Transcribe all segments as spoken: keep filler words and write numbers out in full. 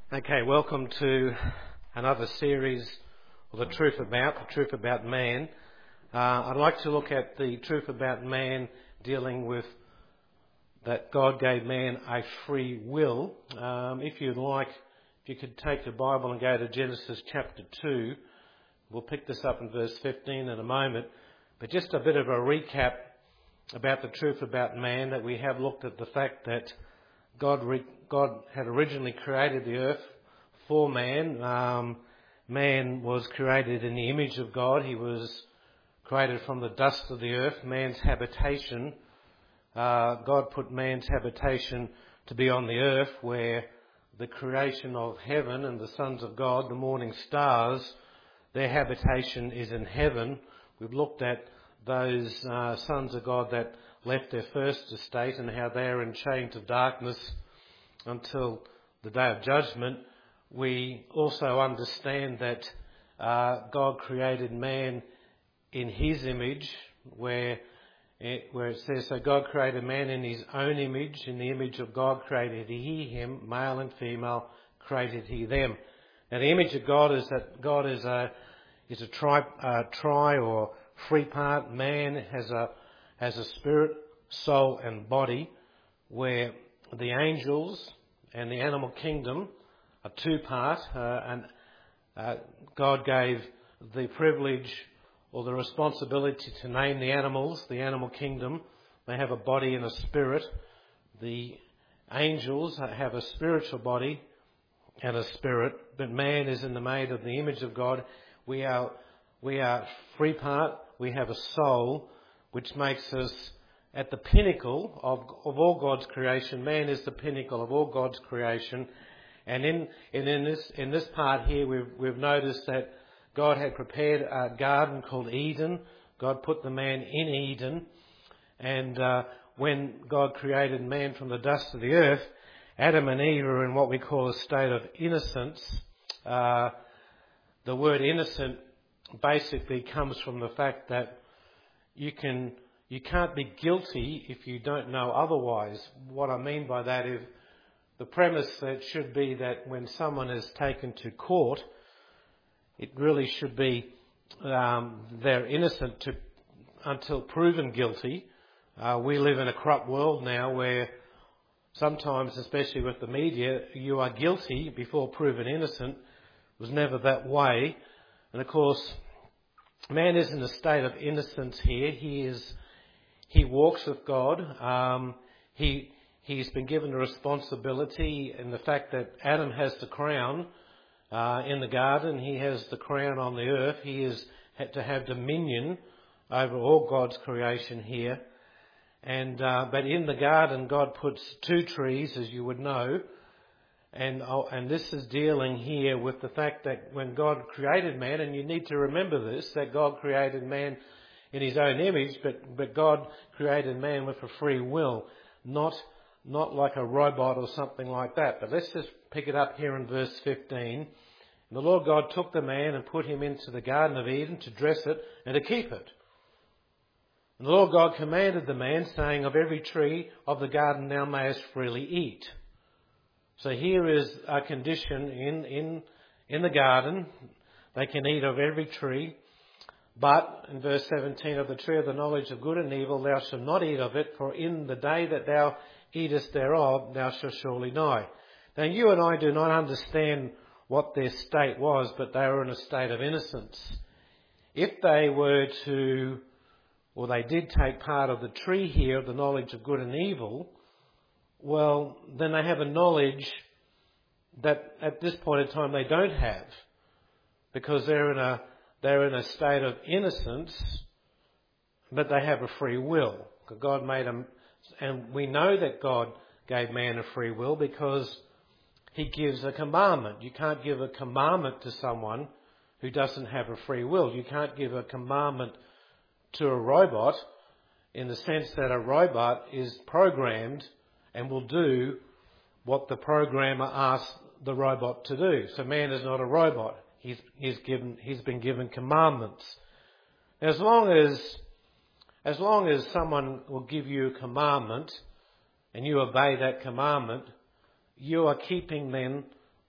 Okay, welcome to another series of the Truth About, the Truth About Man. Uh, I'd like to look at the truth about man dealing with that God gave man a free will. Um, if you'd like, if you could take your Bible and go to Genesis chapter two. We'll pick this up in verse fifteen in a moment. But just a bit of a recap about the truth about man, that we have looked at the fact that God re- God had originally created the earth for man. Um, man was created in the image of God. He was created from the dust of the earth, man's habitation. Uh, God put man's habitation to be on the earth, where the creation of heaven and the sons of God, the morning stars, their habitation is in heaven. We've looked at those uh, sons of God that left their first estate and how they are in chains of darkness until the day of judgment. We also understand that uh, God created man in his image, where it, where it says, so God created man in his own image, in the image of God created he him, male and female created he them. Now the image of God is that God is a is a tri, uh, tri or three part. Man has a has a spirit, soul and body, where the angels and the animal kingdom are two part, uh, and uh, God gave the privilege or the responsibility to name the animals. The animal kingdom, they have a body and a spirit. The angels have a spiritual body and a spirit, but man is in the made of the image of God. We are we are three part. We have a soul, which makes us at the pinnacle of, of all God's creation. Man is the pinnacle of all God's creation. And in, and in this, in this part here, we've, we've noticed that God had prepared a garden called Eden. God put the man in Eden. And, uh, when God created man from the dust of the earth, Adam and Eve are in what we call a state of innocence. Uh, the word innocent basically comes from the fact that you can, You can't be guilty if you don't know otherwise. What I mean by that is the premise that should be that when someone is taken to court, it really should be um, they're innocent to, until proven guilty. Uh, we live in a corrupt world now where sometimes, especially with the media, you are guilty before proven innocent. It was never that way. And of course, man is in a state of innocence here. He is He walks with God. Um, he, he's been given the responsibility in the fact that Adam has the crown uh, in the garden. He has the crown on the earth. He is had to have dominion over all God's creation here. And uh, but in the garden, God puts two trees, as you would know. And oh, and this is dealing here with the fact that when God created man, and you need to remember this, that God created man in his own image, but, but God created man with a free will, not, not like a robot or something like that. But let's just pick it up here in verse fifteen. And the Lord God took the man and put him into the Garden of Eden to dress it and to keep it. And the Lord God commanded the man, saying, of every tree of the garden thou mayest freely eat. So here is a condition in, in, in the garden. They can eat of every tree. But, in verse seventeen, of the tree of the knowledge of good and evil thou shalt not eat of it, for in the day that thou eatest thereof thou shalt surely die. Now you and I do not understand what their state was, but they were in a state of innocence. If they were to, or they did take part of the tree here of the knowledge of good and evil, well, then they have a knowledge that at this point in time they don't have, because they're in a They're in a state of innocence, but they have a free will. God made them, and we know that God gave man a free will because he gives a commandment. You can't give a commandment to someone who doesn't have a free will. You can't give a commandment to a robot in the sense that a robot is programmed and will do what the programmer asks the robot to do. So man is not a robot. He's, he's given, he's been given commandments. As long as, as long as someone will give you a commandment and you obey that commandment, you are keeping then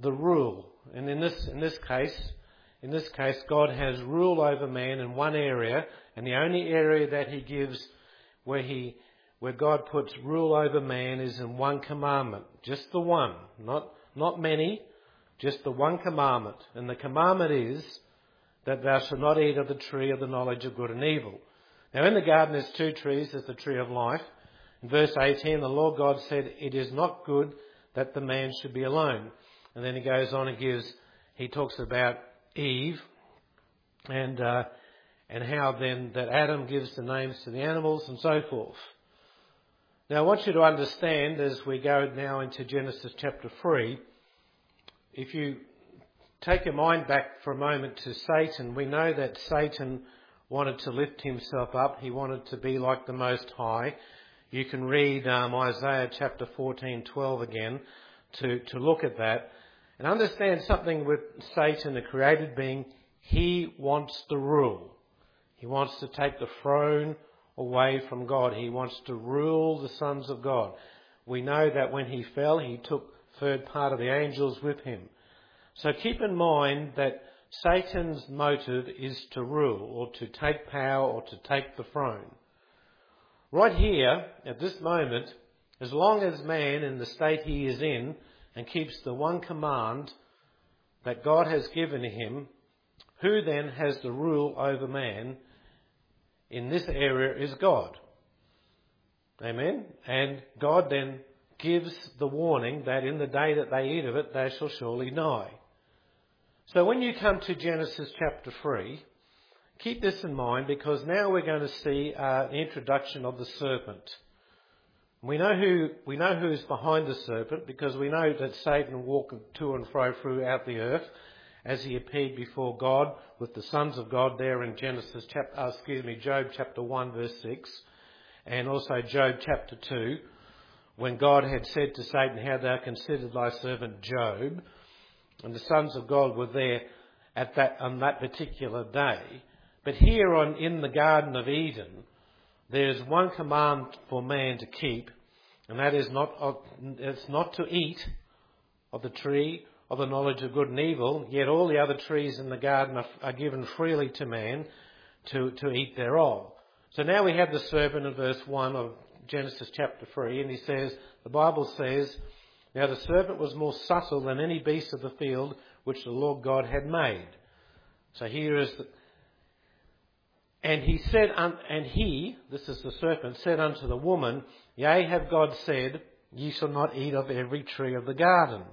the rule. And in this, in this case, in this case, God has rule over man in one area, and the only area that he gives where he, where God puts rule over man is in one commandment. Just the one. Not, not many. Just the one commandment. And the commandment is that thou shalt not eat of the tree of the knowledge of good and evil. Now in the garden there's two trees. There's the tree of life. In verse eighteen, the Lord God said, it is not good that the man should be alone. And then he goes on and gives, he talks about Eve and uh, and how then that Adam gives the names to the animals and so forth. Now I want you to understand as we go now into Genesis chapter three, if you take your mind back for a moment to Satan, we know that Satan wanted to lift himself up. He wanted to be like the Most High. You can read um, Isaiah chapter fourteen twelve again to, to look at that. And understand something with Satan, the created being, he wants to rule. He wants to take the throne away from God. He wants to rule the sons of God. We know that when he fell, he took third part of the angels with him. So keep in mind that Satan's motive is to rule, or to take power, or to take the throne. Right here, at this moment, as long as man in the state he is in, and keeps the one command that God has given him, who then has the rule over man in this area is God. Amen? And God then gives the warning that in the day that they eat of it, they shall surely die. So when you come to Genesis chapter three, keep this in mind, because now we're going to see uh, the introduction of the serpent. We know who we know who is behind the serpent, because we know that Satan walked to and fro throughout the earth as he appeared before God with the sons of God there in Genesis chapter, uh, excuse me, Job chapter one verse six, and also Job chapter two, when God had said to Satan, "How thou considered thy servant Job," and the sons of God were there at that on that particular day. But here on in the Garden of Eden, there's one command for man to keep, and that is not it's not to eat of the tree of the knowledge of good and evil, yet all the other trees in the garden are, are given freely to man to, to eat thereof. So now we have the serpent in verse one of Genesis chapter three, and he says, the Bible says, now the serpent was more subtle than any beast of the field which the Lord God had made. So here is the... And he said, and he, this is the serpent, said unto the woman, yea, have God said, ye shall not eat of every tree of the garden.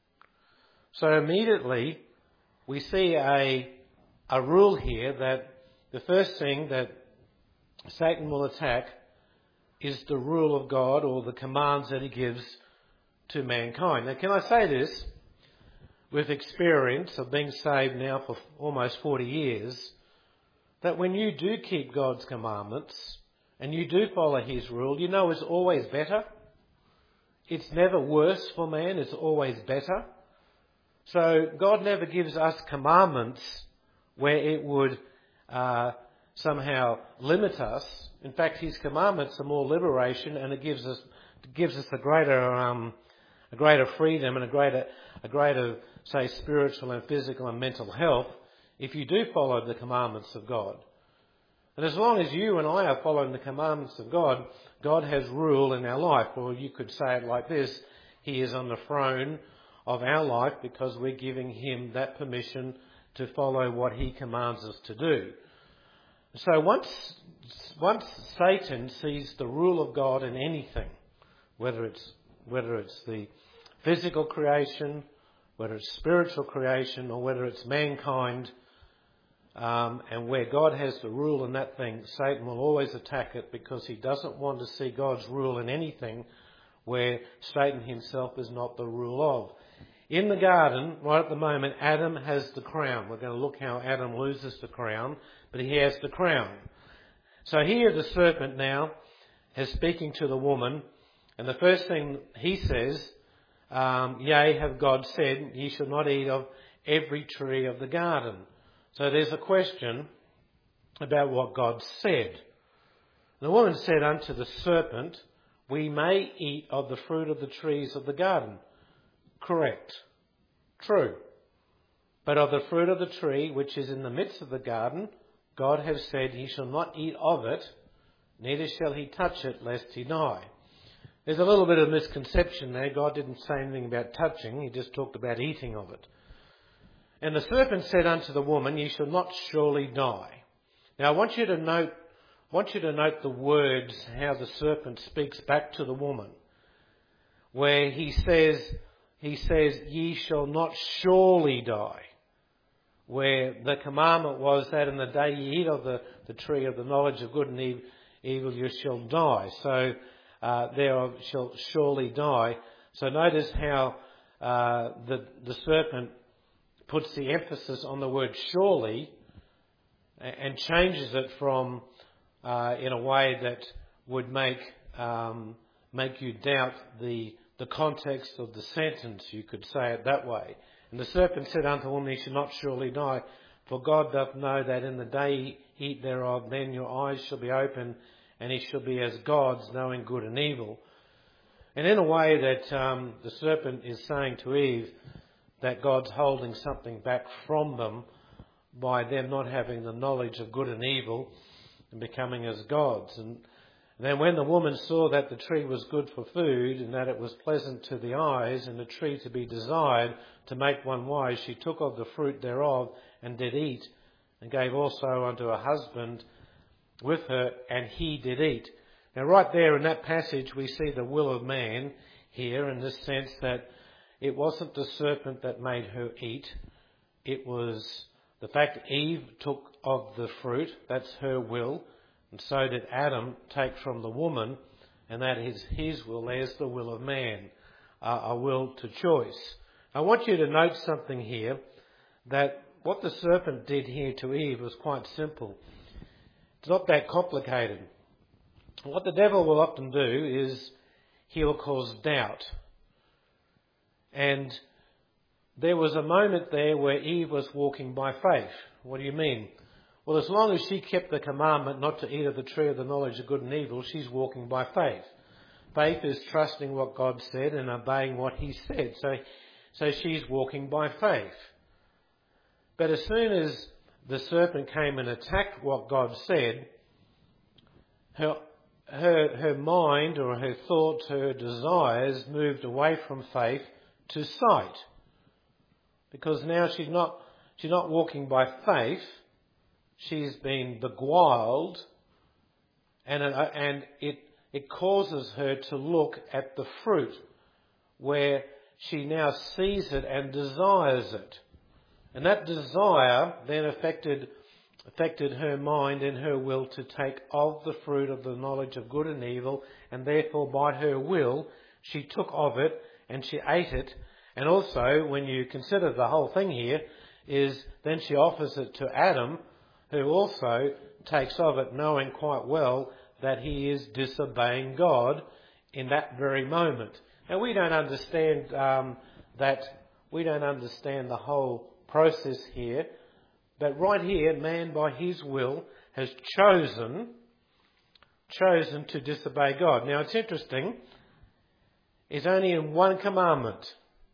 So immediately we see a, a rule here that the first thing that Satan will attack is the rule of God, or the commands that he gives to mankind. Now, can I say this with experience of being saved now for almost forty years, that when you do keep God's commandments and you do follow his rule, you know it's always better. It's never worse for man, it's always better. So God never gives us commandments where it would uh, somehow limit us. In fact, his commandments are more liberation, and it gives us gives us a greater um, a greater freedom and a greater a greater say spiritual and physical and mental health if you do follow the commandments of God. And as long as you and I are following the commandments of God, God has rule in our life. Or you could say it like this: he is on the throne of our life because we're giving him that permission to follow what he commands us to do. So once once Satan sees the rule of God in anything, whether it's whether it's the physical creation, whether it's spiritual creation, or whether it's mankind, um, and where God has the rule in that thing, Satan will always attack it, because he doesn't want to see God's rule in anything where Satan himself is not the rule of. In the garden, right at the moment, Adam has the crown. We're going to look how Adam loses the crown, but he has the crown. So here the serpent now is speaking to the woman, and the first thing he says, um, yea, have God said, ye shall not eat of every tree of the garden. So there's a question about what God said. The woman said unto the serpent, we may eat of the fruit of the trees of the garden. Correct. True. But of the fruit of the tree which is in the midst of the garden, God has said, he shall not eat of it, neither shall he touch it, lest he die. There's a little bit of misconception there. God didn't say anything about touching, he just talked about eating of it. And the serpent said unto the woman, ye shall not surely die. Now I want you to note, want you to note the words, how the serpent speaks back to the woman, where he says, he says, ye shall not surely die. Where the commandment was that in the day ye eat of the, the tree of the knowledge of good and evil, you shall die. So uh, thereof shall surely die. So notice how uh, the, the serpent puts the emphasis on the word surely and changes it from uh, in a way that would make um, make you doubt the the context of the sentence. You could say it that way. And the serpent said unto the woman, ye shall not surely die, for God doth know that in the day ye eat thereof, then your eyes shall be opened, and ye shall be as gods, knowing good and evil. And in a way that um, the serpent is saying to Eve that God's holding something back from them by them not having the knowledge of good and evil and becoming as gods. And then when the woman saw that the tree was good for food, and that it was pleasant to the eyes, and a tree to be desired to make one wise, she took of the fruit thereof, and did eat, and gave also unto her husband with her, and he did eat. Now right there in that passage we see the will of man here, in this sense that it wasn't the serpent that made her eat. It was the fact Eve took of the fruit, that's her will, and so did Adam take from the woman, and that is his will. There's the will of man, uh, a will to choice. I want you to note something here, that what the serpent did here to Eve was quite simple. It's not that complicated. What the devil will often do is he'll cause doubt. And there was a moment there where Eve was walking by faith. What do you mean? Well, as long as she kept the commandment not to eat of the tree of the knowledge of good and evil, she's walking by faith. Faith is trusting what God said and obeying what he said. So, so she's walking by faith. But as soon as the serpent came and attacked what God said, her, her, her mind or her thoughts, her desires moved away from faith to sight. Because now she's not, she's not walking by faith. She's been beguiled, and, uh, and it, it causes her to look at the fruit, where she now sees it and desires it. And that desire then affected, affected her mind and her will to take of the fruit of the knowledge of good and evil, and therefore by her will she took of it and she ate it. And also, when you consider the whole thing here, is then she offers it to Adam, who also takes of it, knowing quite well that he is disobeying God in that very moment. Now we don't understand um, that, we don't understand the whole process here, but right here, man by his will has chosen, chosen to disobey God. Now it's interesting, it's only in one commandment.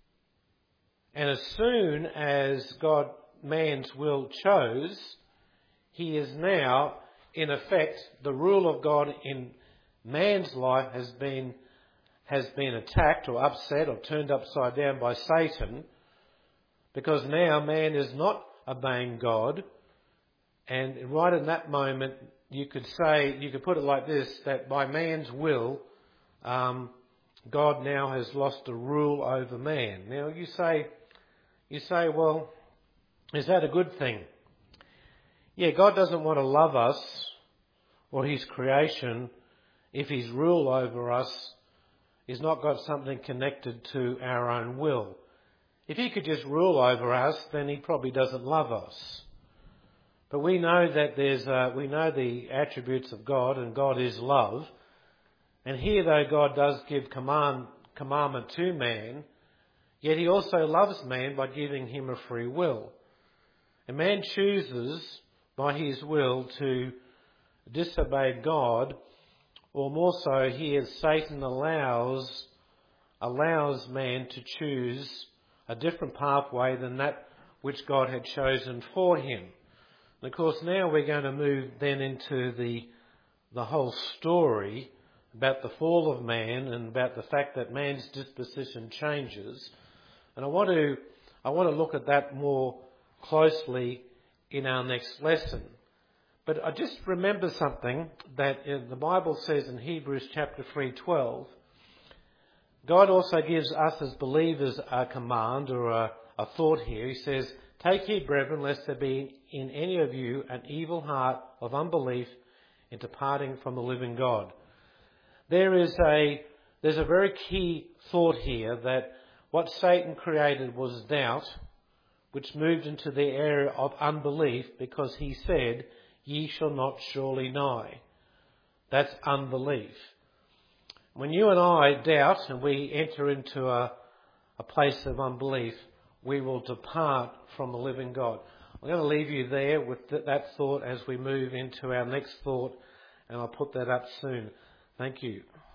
And as soon as God, man's will chose, he is now, in effect, the rule of God in man's life has been has been attacked or upset or turned upside down by Satan, because now man is not obeying God. And right in that moment, you could say, you could put it like this, that by man's will, um, God now has lost the rule over man. Now you say, you say, well, is that a good thing? Yeah, God doesn't want to love us or his creation if his rule over us is not got something connected to our own will. If he could just rule over us, then he probably doesn't love us. But we know that there's uh, we know the attributes of God, and God is love. And here, though, God does give command commandment to man, yet he also loves man by giving him a free will. And man chooses by his will to disobey God, or more so here Satan allows allows man to choose a different pathway than that which God had chosen for him. And of course now we're going to move then into the the whole story about the fall of man and about the fact that man's disposition changes. And I want to I want to look at that more closely in our next lesson. But I just remember something that the Bible says in Hebrews chapter three twelve. God also gives us as believers a command or a, a thought here. He says, "Take heed, brethren, lest there be in any of you an evil heart of unbelief in departing from the living God." There is a there's a very key thought here that what Satan created was doubt, which moved into the area of unbelief because he said, "Ye shall not surely die." That's unbelief. When you and I doubt and we enter into a, a place of unbelief, we will depart from the living God. I'm going to leave you there with th- that thought as we move into our next thought, and I'll put that up soon. Thank you.